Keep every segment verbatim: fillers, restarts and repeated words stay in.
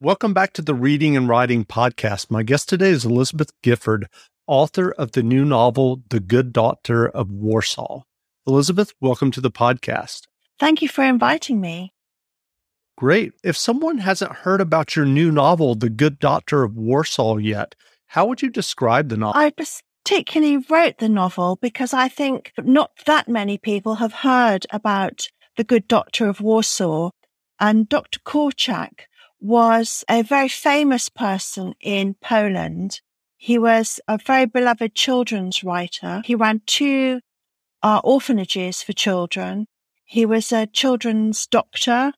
Welcome back to the Reading and Writing Podcast. My guest today is Elizabeth Gifford, author of the new novel, The Good Doctor of Warsaw. Elizabeth, welcome to the podcast. Thank you for inviting me. Great. If someone hasn't heard about your new novel, The Good Doctor of Warsaw, yet, how would you describe the novel? I particularly wrote the novel because I think not that many people have heard about The Good Doctor of Warsaw. And Doctor Korczak was a very famous person in Poland. He was a very beloved children's writer. He ran two uh, orphanages for children. He was a children's doctor,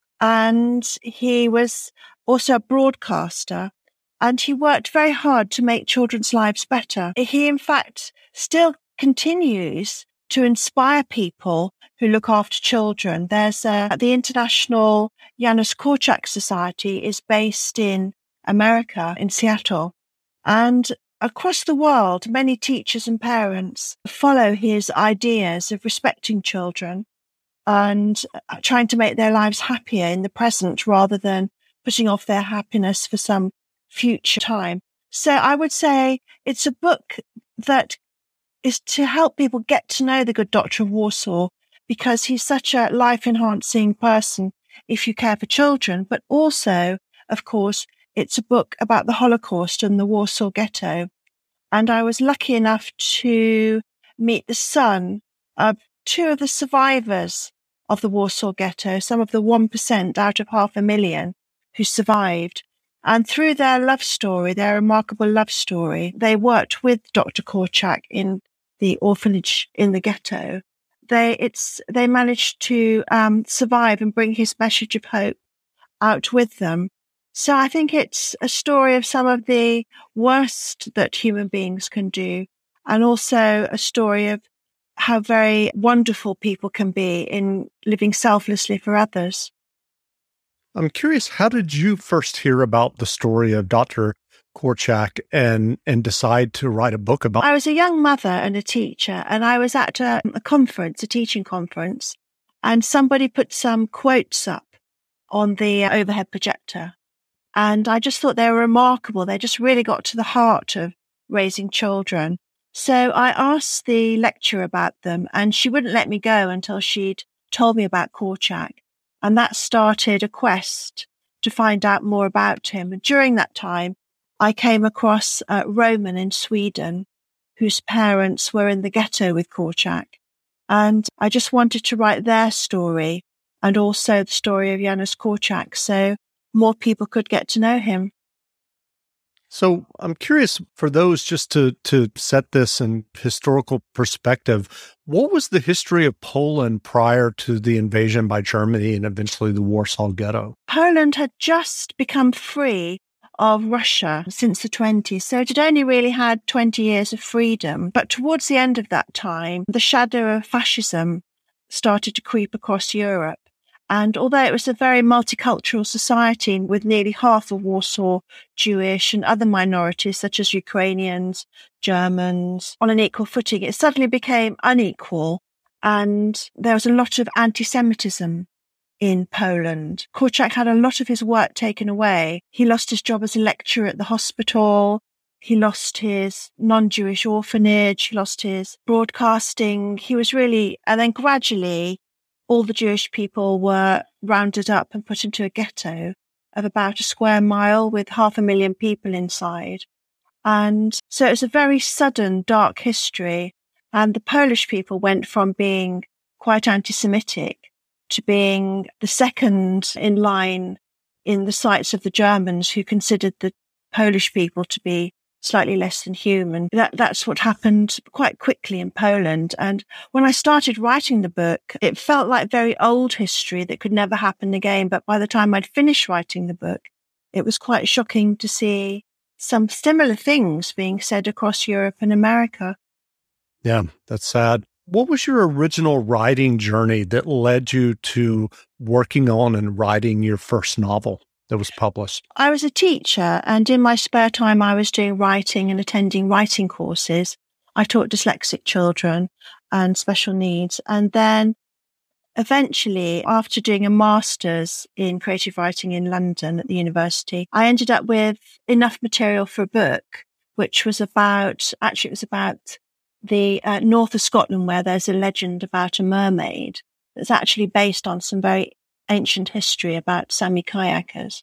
and he was also a broadcaster. And he worked very hard to make children's lives better. He, in fact, still continues to inspire people who look after children. There's uh, the International Janusz Korczak Society is based in America, in Seattle. And across the world, many teachers and parents follow his ideas of respecting children and trying to make their lives happier in the present rather than putting off their happiness for some future time. So I would say it's a book that is to help people get to know the Good Doctor of Warsaw, because he's such a life-enhancing person if you care for children. But also, of course, it's a book about the Holocaust and the Warsaw Ghetto. And I was lucky enough to meet the son of two of the survivors of the Warsaw Ghetto, some of the one percent out of half a million who survived. And through their love story, their remarkable love story, they worked with Doctor Korczak in the orphanage in the ghetto. They it's they managed to um, survive and bring his message of hope out with them. So I think it's a story of some of the worst that human beings can do, and also a story of how very wonderful people can be in living selflessly for others. I'm curious, how did you first hear about the story of Doctor Korczak and and decide to write a book about? I was a young mother and a teacher, and I was at a, a conference, a teaching conference, and somebody put some quotes up on the overhead projector. And I just thought they were remarkable. They just really got to the heart of raising children. So I asked the lecturer about them, and she wouldn't let me go until she'd told me about Korczak. And that started a quest to find out more about him. And during that time, I came across uh, Roman in Sweden, whose parents were in the ghetto with Korczak. And I just wanted to write their story and also the story of Janusz Korczak so more people could get to know him. So I'm curious, for those, just to, to set this in historical perspective, what was the history of Poland prior to the invasion by Germany and eventually the Warsaw Ghetto? Poland had just become free of Russia since the twenties, so it had only really had twenty years of freedom. But towards the end of that time, the shadow of fascism started to creep across Europe. And although it was a very multicultural society with nearly half of Warsaw Jewish and other minorities such as Ukrainians, Germans, on an equal footing, it suddenly became unequal. And there was a lot of anti-Semitism in Poland. Korczak had a lot of his work taken away. He lost his job as a lecturer at the hospital. He lost his non-Jewish orphanage. He lost his broadcasting. He was really, and then gradually, all the Jewish people were rounded up and put into a ghetto of about a square mile with half a million people inside. And so it was a very sudden, dark history. And the Polish people went from being quite anti-Semitic to being the second in line in the sights of the Germans, who considered the Polish people to be slightly less than human. That, that's what happened quite quickly in Poland. And when I started writing the book, it felt like very old history that could never happen again. But by the time I'd finished writing the book, it was quite shocking to see some similar things being said across Europe and America. Yeah, that's sad. What was your original writing journey that led you to working on and writing your first novel that was published? I was a teacher, and in my spare time, I was doing writing and attending writing courses. I taught dyslexic children and special needs. And then eventually, after doing a master's in creative writing in London at the university, I ended up with enough material for a book, which was about, actually it was about the uh, north of Scotland, where there's a legend about a mermaid that's actually based on some very ancient history about Sami kayakers.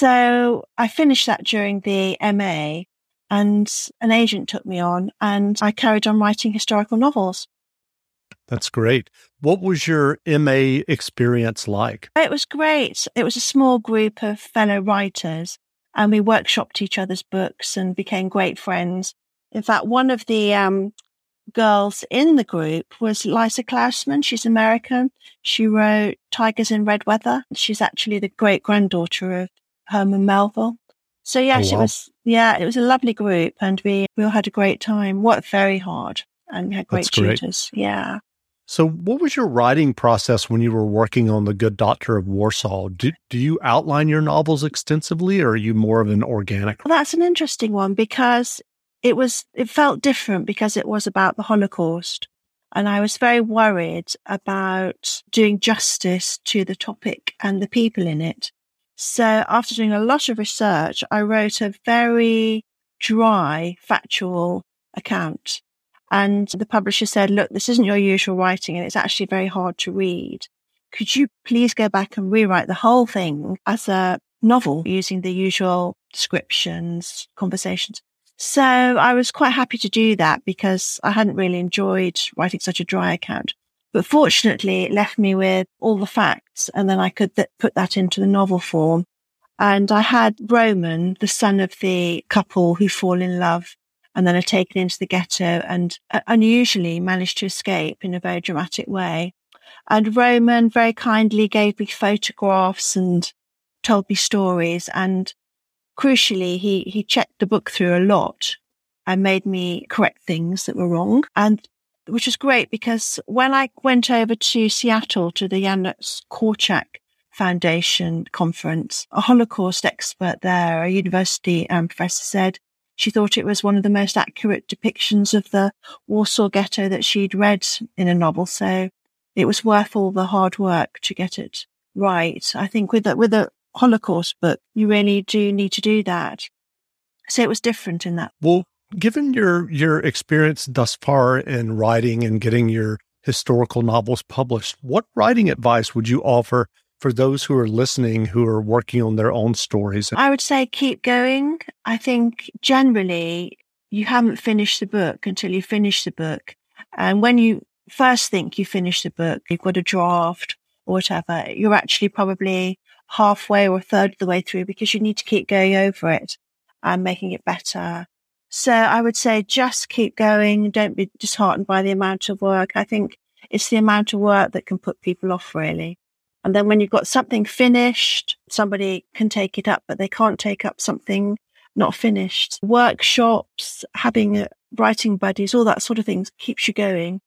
So I finished that during the M A, and an agent took me on, and I carried on writing historical novels. That's great. What was your M A experience like? It was great. It was a small group of fellow writers, and we workshopped each other's books and became great friends. In fact, one of the um, girls in the group was Lisa Klausman. She's American. She wrote Tigers in Red Weather. She's actually the great-granddaughter of Herman Melville. So yes, oh, wow. it was, yeah, it was a lovely group, and we, we all had a great time, worked very hard, and we had great That's great. tutors. Yeah. So what was your writing process when you were working on The Good Doctor of Warsaw? Do, do you outline your novels extensively, or are you more of an organic? Well, that's an interesting one, because it was, it felt different because it was about the Holocaust. And I was very worried about doing justice to the topic and the people in it. So after doing a lot of research, I wrote a very dry, factual account. And the publisher said, look, this isn't your usual writing, and it's actually very hard to read. Could you please go back and rewrite the whole thing as a novel using the usual descriptions, conversations? So I was quite happy to do that, because I hadn't really enjoyed writing such a dry account. But fortunately, it left me with all the facts, and then I could th- put that into the novel form. And I had Roman, the son of the couple who fall in love and then are taken into the ghetto and uh, unusually managed to escape in a very dramatic way. And Roman very kindly gave me photographs and told me stories. And crucially, he, he checked the book through a lot and made me correct things that were wrong. And which was great, because when I went over to Seattle to the Janusz Korczak Foundation conference, a Holocaust expert there, a university um, professor, said she thought it was one of the most accurate depictions of the Warsaw Ghetto that she'd read in a novel. So it was worth all the hard work to get it right. I think with a, with a Holocaust book, you really do need to do that. So it was different in that. Well, given your your experience thus far in writing and getting your historical novels published, what writing advice would you offer for those who are listening who are working on their own stories? I would say keep going. I think generally you haven't finished the book until you finish the book. And when you first think you finish the book, you've got a draft or whatever, you're actually probably halfway or a third of the way through, because you need to keep going over it and making it better. So I would say just keep going. Don't be disheartened by the amount of work. I think it's the amount of work that can put people off, really. And then when you've got something finished, somebody can take it up, but they can't take up something not finished. Workshops, having uh, writing buddies, all that sort of things keeps you going.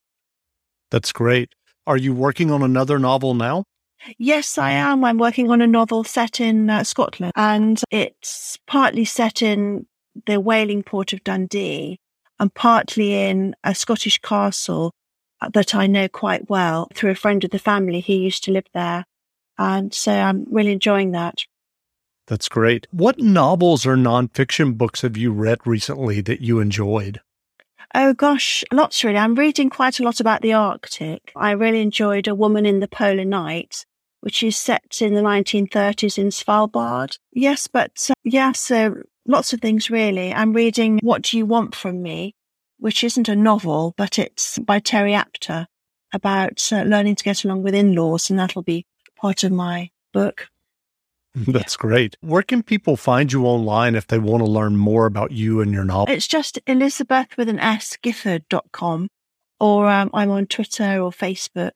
That's great. Are you working on another novel now? Yes, I am. I'm working on a novel set in uh, Scotland, and it's partly set in the whaling port of Dundee and partly in a Scottish castle that I know quite well through a friend of the family who used to live there. And so I'm really enjoying that. That's great. What novels or nonfiction books have you read recently that you enjoyed? Oh gosh, lots really. I'm reading quite a lot about the Arctic. I really enjoyed A Woman in the Polar Night, which is set in the nineteen thirties in Svalbard. Yes, but uh, yeah, so lots of things really. I'm reading What Do You Want From Me, which isn't a novel, but it's by Terry Apter, about uh, learning to get along with in-laws, and that'll be part of my book. That's great. Where can people find you online if they want to learn more about you and your novel? It's just Elizabeth with an S, Gifford dot com, or um, I'm on Twitter or Facebook.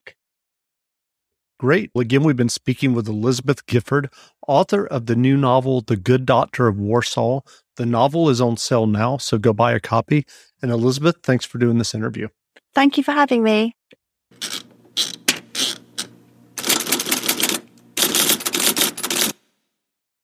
Great. Well, again, we've been speaking with Elizabeth Gifford, author of the new novel, The Good Doctor of Warsaw. The novel is on sale now, so go buy a copy. And Elizabeth, thanks for doing this interview. Thank you for having me.